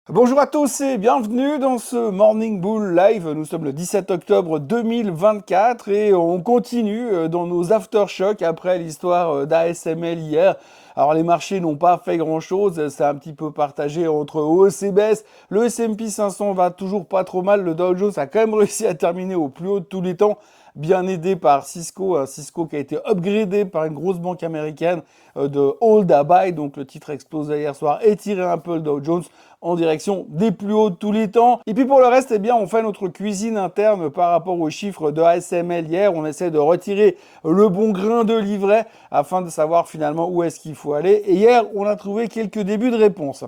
Bonjour à tous et bienvenue dans ce Morning Bull Live. Nous sommes le 17 octobre 2024 et on continue dans nos aftershocks après l'histoire d'ASML hier. Alors les marchés n'ont pas fait grand-chose, c'est un petit peu partagé entre hausse et baisse. Le S&P 500 va toujours pas trop mal, le Dow Jones a quand même réussi à terminer au plus haut de tous les temps, bien aidé par Cisco, un Cisco qui a été upgradé par une grosse banque américaine de Hold à Buy, donc le titre explosé hier soir et tiré un peu le Dow Jones en direction des plus hauts de tous les temps. Et puis pour le reste, eh bien, on fait notre cuisine interne par rapport aux chiffres de ASML hier. On essaie de retirer le bon grain de livret afin de savoir finalement où est-ce qu'il faut aller. Et hier, on a trouvé quelques débuts de réponse.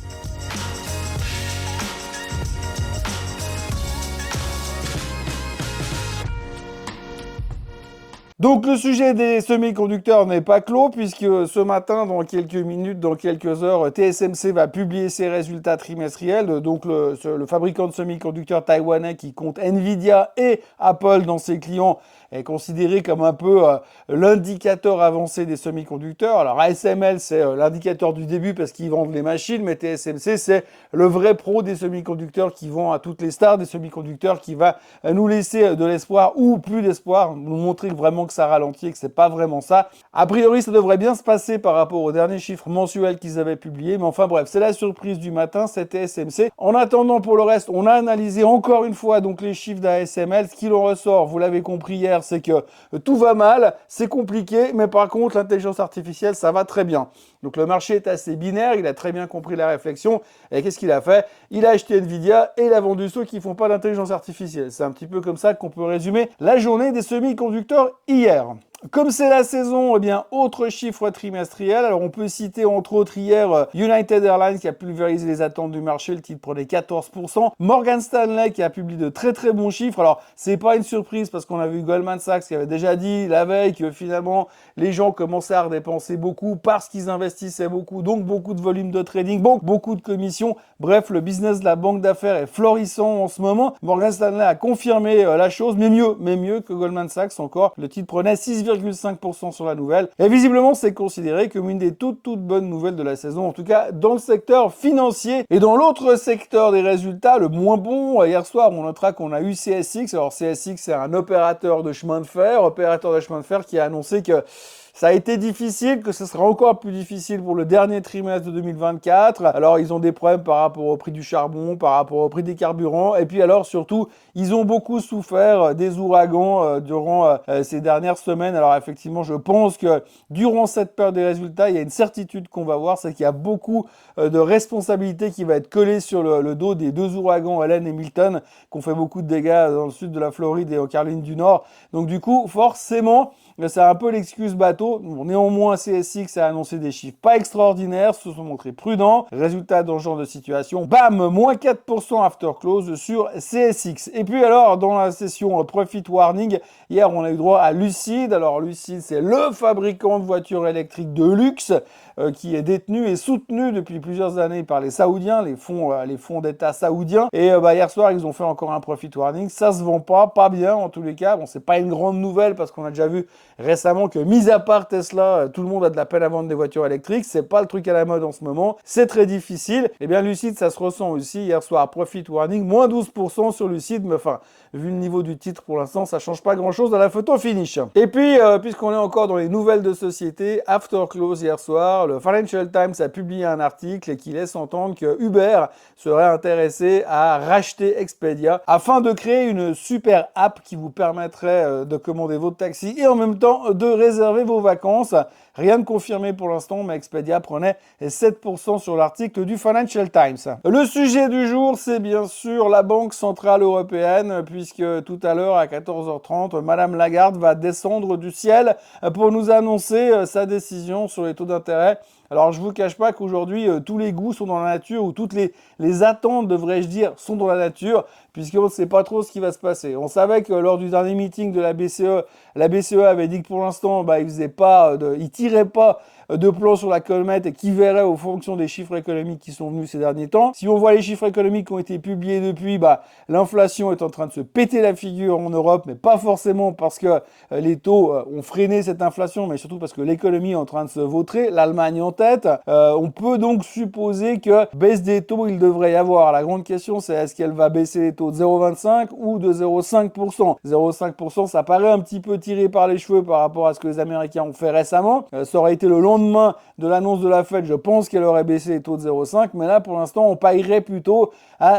Donc le sujet des semi-conducteurs n'est pas clos puisque ce matin, dans quelques minutes, dans quelques heures, TSMC va publier ses résultats trimestriels. Donc le fabricant de semi-conducteurs taïwanais qui compte Nvidia et Apple dans ses clients est considéré comme un peu l'indicateur avancé des semi-conducteurs. Alors ASML, c'est l'indicateur du début parce qu'ils vendent les machines, mais TSMC, c'est le vrai pro des semi-conducteurs qui vend à toutes les stars des semi-conducteurs, qui va nous laisser de l'espoir ou plus d'espoir, nous montrer vraiment que ça ralentit et que c'est pas vraiment ça. A priori, ça devrait bien se passer par rapport aux derniers chiffres mensuels qu'ils avaient publiés, mais enfin bref, c'est la surprise du matin, c'était TSMC. En attendant, pour le reste, on a analysé encore une fois donc les chiffres d'ASML. Ce qu'il en ressort, vous l'avez compris hier, c'est que tout va mal, c'est compliqué, mais par contre, l'intelligence artificielle, ça va très bien. Donc le marché est assez binaire, il a très bien compris la réflexion, et qu'est-ce qu'il a fait? Il a acheté Nvidia et il a vendu ceux qui font pas d'intelligence artificielle. C'est un petit peu comme ça qu'on peut résumer la journée des semi-conducteurs hier. Comme c'est la saison, eh bien, autre chiffre trimestriel. Alors, on peut citer entre autres hier United Airlines qui a pulvérisé les attentes du marché, le titre prenait 14%. Morgan Stanley qui a publié de très très bons chiffres. Alors, c'est pas une surprise parce qu'on a vu Goldman Sachs qui avait déjà dit la veille que finalement les gens commençaient à redépenser beaucoup parce qu'ils investissaient beaucoup, donc beaucoup de volume de trading, beaucoup de commissions. Bref, le business de la banque d'affaires est florissant en ce moment. Morgan Stanley a confirmé la chose, mais mieux que Goldman Sachs encore. Le titre prenait 6,5% sur la nouvelle. Et visiblement, c'est considéré comme une des toutes bonnes nouvelles de la saison, en tout cas dans le secteur financier. Et dans l'autre secteur des résultats, le moins bon, hier soir, on notera qu'on a eu CSX. Alors CSX, c'est un opérateur de chemin de fer, qui a annoncé que ça a été difficile, que ce sera encore plus difficile pour le dernier trimestre de 2024. Alors, ils ont des problèmes par rapport au prix du charbon, par rapport au prix des carburants. Et puis alors, surtout, ils ont beaucoup souffert des ouragans durant ces dernières semaines. Alors, effectivement, je pense que durant cette période des résultats, il y a une certitude qu'on va voir, c'est qu'il y a beaucoup de responsabilités qui va être collée sur le dos des deux ouragans Helen et Milton, qui ont fait beaucoup de dégâts dans le sud de la Floride et en Caroline du Nord. Donc, du coup, forcément, c'est un peu l'excuse bateau. Néanmoins, CSX a annoncé des chiffres pas extraordinaires, se sont montrés prudents. Résultat dans ce genre de situation, bam, moins 4% after close sur CSX. Et puis alors, dans la session Profit Warning, hier, on a eu droit à Lucid. Alors, Lucid, c'est le fabricant de voitures électriques de luxe qui est détenu et soutenu depuis plusieurs années par les Saoudiens, les fonds d'État saoudiens. Et hier soir, ils ont fait encore un Profit Warning. Ça se vend pas bien en tous les cas. Bon, c'est pas une grande nouvelle parce qu'on a déjà vu récemment que, mis à part Tesla, tout le monde a de la peine à vendre des voitures électriques. C'est pas le truc à la mode en ce moment. C'est très difficile. Et bien, Lucid, ça se ressent aussi. Hier soir, Profit Warning, moins 12% sur Lucid. Mais enfin, vu le niveau du titre pour l'instant, ça change pas grand-chose dans la photo finish. Et puis, puisqu'on est encore dans les nouvelles de société, after close hier soir, le Financial Times a publié un article qui laisse entendre que Uber serait intéressé à racheter Expedia afin de créer une super app qui vous permettrait de commander votre taxi et en même temps de réserver vos vacances. Rien de confirmé pour l'instant, mais Expedia prenait 7% sur l'article du Financial Times. Le sujet du jour, c'est bien sûr la Banque Centrale Européenne, puisque tout à l'heure, à 14h30, Madame Lagarde va descendre du ciel pour nous annoncer sa décision sur les taux d'intérêt. Alors, je ne vous cache pas qu'aujourd'hui, tous les goûts sont dans la nature, ou toutes les attentes, devrais-je dire, sont dans la nature, puisqu'on ne sait pas trop ce qui va se passer. On savait que lors du dernier meeting de la BCE avait dit que pour l'instant, il tirait pas de plan sur la comète et qui verrait aux fonctions des chiffres économiques qui sont venus ces derniers temps. Si on voit les chiffres économiques qui ont été publiés depuis, l'inflation est en train de se péter la figure en Europe, mais pas forcément parce que les taux ont freiné cette inflation, mais surtout parce que l'économie est en train de se vautrer, l'Allemagne en tête. On peut donc supposer que baisse des taux, il devrait y avoir. La grande question, c'est est-ce qu'elle va baisser les taux de 0,25 ou de 0,5%. 0,5%, ça paraît un petit peu tiré par les cheveux par rapport à ce que les Américains ont fait récemment. Ça aurait été le lendemain de l'annonce de la Fed, je pense qu'elle aurait baissé les taux de 0,5, mais là, pour l'instant, on paierait plutôt à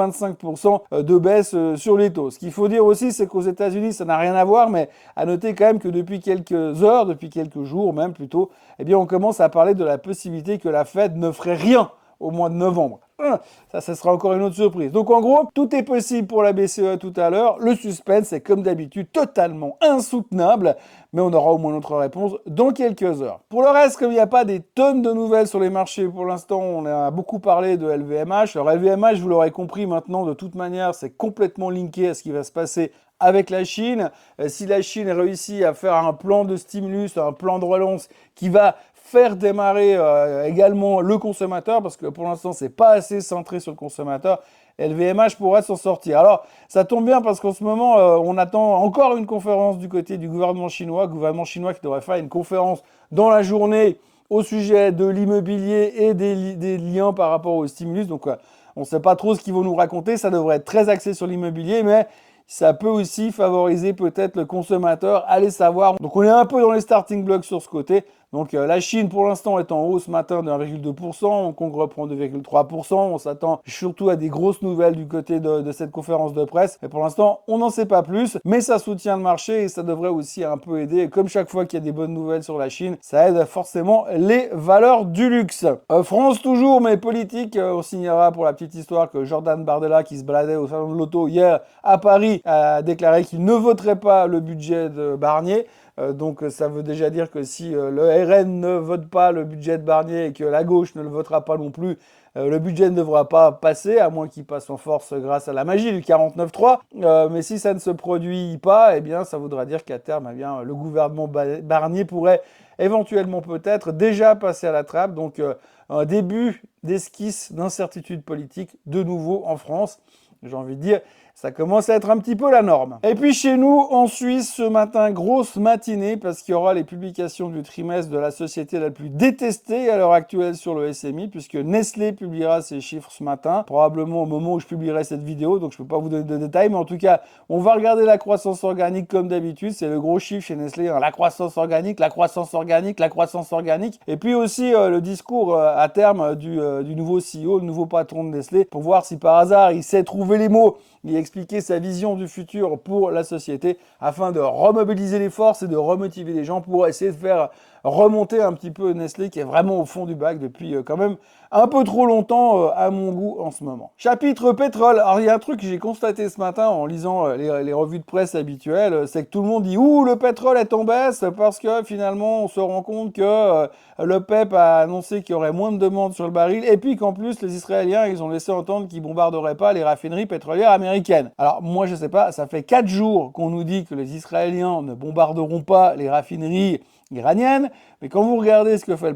0,25% de baisse sur les taux. Ce qu'il faut dire aussi, c'est qu'aux États-Unis, ça n'a rien à voir, mais à noter quand même que depuis quelques heures, depuis quelques jours même plutôt, eh bien, on commence à parler de la possibilité que la Fed ne ferait rien au mois de novembre. Ça sera encore une autre surprise. Donc en gros, tout est possible pour la BCE tout à l'heure. Le suspense est comme d'habitude totalement insoutenable, mais on aura au moins notre réponse dans quelques heures. Pour le reste, comme il n'y a pas des tonnes de nouvelles sur les marchés pour l'instant, on a beaucoup parlé de LVMH. Alors LVMH, vous l'aurez compris maintenant, de toute manière, c'est complètement linké à ce qui va se passer avec la Chine. Si la Chine réussit à faire un plan de stimulus, un plan de relance qui va faire démarrer également le consommateur, parce que pour l'instant, c'est pas assez centré sur le consommateur, LVMH pourrait s'en sortir. Alors, ça tombe bien parce qu'en ce moment, on attend encore une conférence du côté du gouvernement chinois qui devrait faire une conférence dans la journée au sujet de l'immobilier et des liens par rapport au stimulus. Donc, on ne sait pas trop ce qu'ils vont nous raconter. Ça devrait être très axé sur l'immobilier, mais ça peut aussi favoriser peut-être le consommateur, allez savoir. Donc on est un peu dans les starting blocks sur ce côté. Donc la Chine pour l'instant est en hausse ce matin de 1,2%, Hong Kong reprend 2,3%, on s'attend surtout à des grosses nouvelles du côté de cette conférence de presse. Et pour l'instant, on n'en sait pas plus, mais ça soutient le marché et ça devrait aussi un peu aider. Et comme chaque fois qu'il y a des bonnes nouvelles sur la Chine, ça aide forcément les valeurs du luxe. France toujours, mais politique, on signalera pour la petite histoire que Jordan Bardella, qui se baladait au salon de l'auto hier à Paris, a déclaré qu'il ne voterait pas le budget de Barnier. Donc ça veut déjà dire que si le RN ne vote pas le budget de Barnier et que la gauche ne le votera pas non plus, le budget ne devra pas passer, à moins qu'il passe en force grâce à la magie du 49.3. Mais si ça ne se produit pas, eh bien ça voudra dire qu'à terme, eh bien, le gouvernement Barnier pourrait éventuellement peut-être déjà passer à la trappe. Donc un début d'esquisse d'incertitude politique de nouveau en France. J'ai envie de dire, ça commence à être un petit peu la norme. Et puis chez nous, en Suisse, ce matin, grosse matinée, parce qu'il y aura les publications du trimestre de la société la plus détestée à l'heure actuelle sur le SMI, puisque Nestlé publiera ses chiffres ce matin, probablement au moment où je publierai cette vidéo, donc je ne peux pas vous donner de détails, mais en tout cas, on va regarder la croissance organique comme d'habitude, c'est le gros chiffre chez Nestlé, hein, la croissance organique, la croissance organique, la croissance organique, et puis aussi le discours à terme du nouveau CEO, le nouveau patron de Nestlé, pour voir si par hasard il sait trouver les mots, il expliquer sa vision du futur pour la société afin de remobiliser les forces et de remotiver les gens pour essayer de faire remonter un petit peu Nestlé qui est vraiment au fond du bac depuis quand même un peu trop longtemps à mon goût en ce moment. Chapitre pétrole. Alors il y a un truc que j'ai constaté ce matin en lisant les revues de presse habituelles, c'est que tout le monde dit « Ouh, le pétrole est en baisse » parce que finalement on se rend compte que le PEP a annoncé qu'il y aurait moins de demandes sur le baril et puis qu'en plus les Israéliens ils ont laissé entendre qu'ils bombarderaient pas les raffineries pétrolières américaines. Alors moi je sais pas, ça fait 4 jours qu'on nous dit que les Israéliens ne bombarderont pas les raffineries iranienne, mais quand vous regardez ce que fait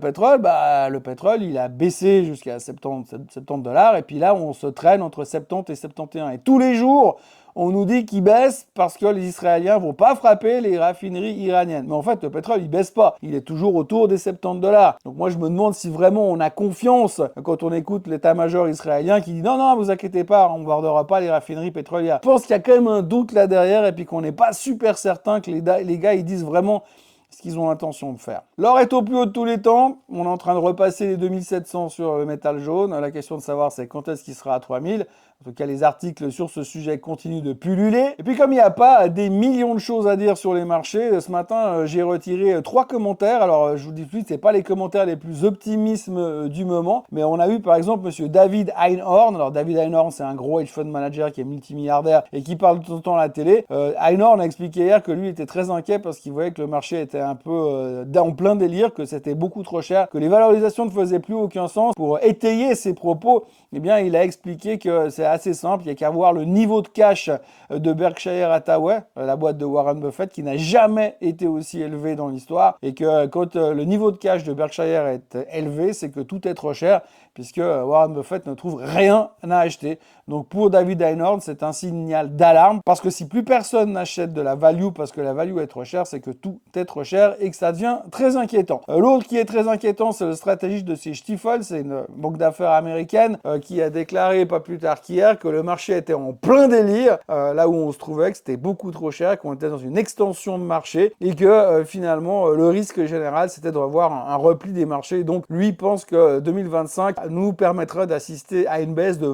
le pétrole il a baissé jusqu'à 70 $, et puis là on se traîne entre 70 et 71. Et tous les jours, on nous dit qu'il baisse parce que les Israéliens vont pas frapper les raffineries iraniennes. Mais en fait, le pétrole, il baisse pas. Il est toujours autour des 70 $. Donc moi, je me demande si vraiment on a confiance quand on écoute l'état-major israélien qui dit non, vous inquiétez pas, on ne bombardera pas les raffineries pétrolières. Je pense qu'il y a quand même un doute là derrière et puis qu'on n'est pas super certain que les gars, ils disent vraiment ce qu'ils ont l'intention de faire. L'or est au plus haut de tous les temps. On est en train de repasser les 2700 sur le métal jaune. La question de savoir, c'est quand est-ce qu'il sera à 3000. En tout cas, les articles sur ce sujet continuent de pulluler. Et puis, comme il n'y a pas des millions de choses à dire sur les marchés, ce matin, j'ai retiré 3 commentaires. Alors, je vous dis tout de suite, c'est pas les commentaires les plus optimistes du moment, mais on a eu, par exemple, monsieur David Einhorn. Alors, David Einhorn, c'est un gros hedge fund manager qui est multimilliardaire et qui parle tout le temps à la télé. Einhorn a expliqué hier que lui était très inquiet parce qu'il voyait que le marché était un peu en plein délire, que c'était beaucoup trop cher, que les valorisations ne faisaient plus aucun sens. Pour étayer ses propos, eh bien, il a expliqué que c'est assez simple, il n'y a qu'à voir le niveau de cash de Berkshire Hathaway, la boîte de Warren Buffett, qui n'a jamais été aussi élevé dans l'histoire, et que quand le niveau de cash de Berkshire est élevé, c'est que tout est trop cher, puisque Warren Buffett ne trouve rien à acheter. Donc pour David Einhorn, c'est un signal d'alarme, parce que si plus personne n'achète de la value parce que la value est trop chère, c'est que tout est trop cher et que ça devient très inquiétant. L'autre qui est très inquiétant, c'est le stratégiste de chez Stifel, c'est une banque d'affaires américaine qui a déclaré pas plus tard qu'hier que le marché était en plein délire, là où on se trouvait, que c'était beaucoup trop cher, qu'on était dans une extension de marché et que finalement le risque général c'était de revoir un repli des marchés. Donc lui pense que 2025 nous permettra d'assister à une baisse de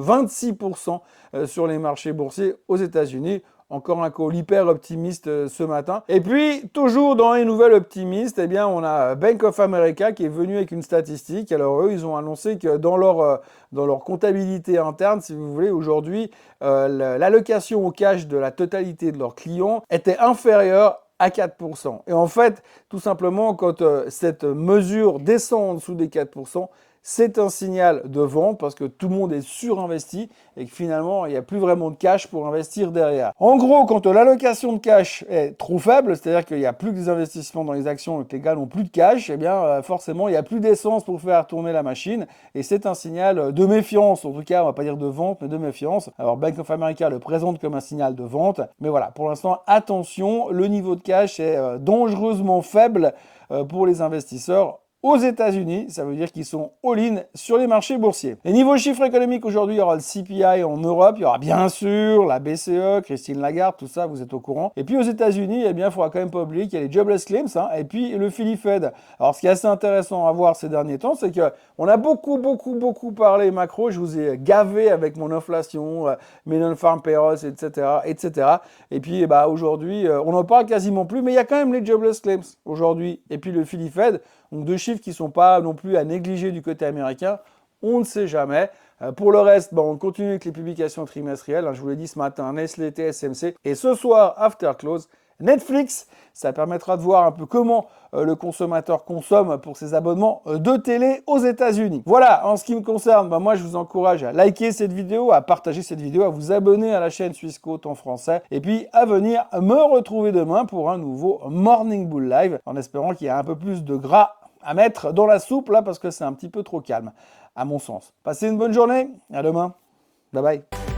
26% sur les marchés boursiers aux États-Unis. Encore un call hyper optimiste ce matin. Et puis, toujours dans les nouvelles optimistes, eh bien, on a Bank of America qui est venu avec une statistique. Alors eux, ils ont annoncé que dans leur comptabilité interne, si vous voulez, aujourd'hui, l'allocation au cash de la totalité de leurs clients était inférieure à 4%. Et en fait, tout simplement, quand cette mesure descend en dessous des 4%, c'est un signal de vente parce que tout le monde est surinvesti et que finalement, il n'y a plus vraiment de cash pour investir derrière. En gros, quand l'allocation de cash est trop faible, c'est-à-dire qu'il n'y a plus que des investissements dans les actions et que les gars n'ont plus de cash, eh bien, forcément, il n'y a plus d'essence pour faire tourner la machine et c'est un signal de méfiance. En tout cas, on ne va pas dire de vente, mais de méfiance. Alors, Bank of America le présente comme un signal de vente, mais voilà, pour l'instant, attention, le niveau de cash est dangereusement faible pour les investisseurs aux États-Unis. Ça veut dire qu'ils sont all-in sur les marchés boursiers. Et niveau chiffres économiques, aujourd'hui, il y aura le CPI en Europe, il y aura bien sûr la BCE, Christine Lagarde, tout ça, vous êtes au courant. Et puis aux États-Unis, eh bien, il faudra quand même pas oublier qu'il y a les jobless claims, et puis le Philly Fed. Alors, ce qui est assez intéressant à voir ces derniers temps, c'est que on a beaucoup parlé macro. Je vous ai gavé avec mon inflation, mes non-farm payrolls, etc. Et puis, aujourd'hui, on n'en parle quasiment plus, mais il y a quand même les jobless claims aujourd'hui. Et puis le Philly Fed. Donc deux chiffres qui ne sont pas non plus à négliger du côté américain, on ne sait jamais. Pour le reste, on continue avec les publications trimestrielles. Je vous l'ai dit ce matin, Nestlé, TSMC. Et ce soir, after close, Netflix. Ça permettra de voir un peu comment le consommateur consomme pour ses abonnements de télé aux États-Unis. Voilà, en ce qui me concerne, moi je vous encourage à liker cette vidéo, à partager cette vidéo, à vous abonner à la chaîne Swissquote en français et puis à venir me retrouver demain pour un nouveau Morning Bull Live en espérant qu'il y ait un peu plus de gras à mettre dans la soupe là parce que c'est un petit peu trop calme à mon sens. Passez une bonne journée, à demain, bye bye.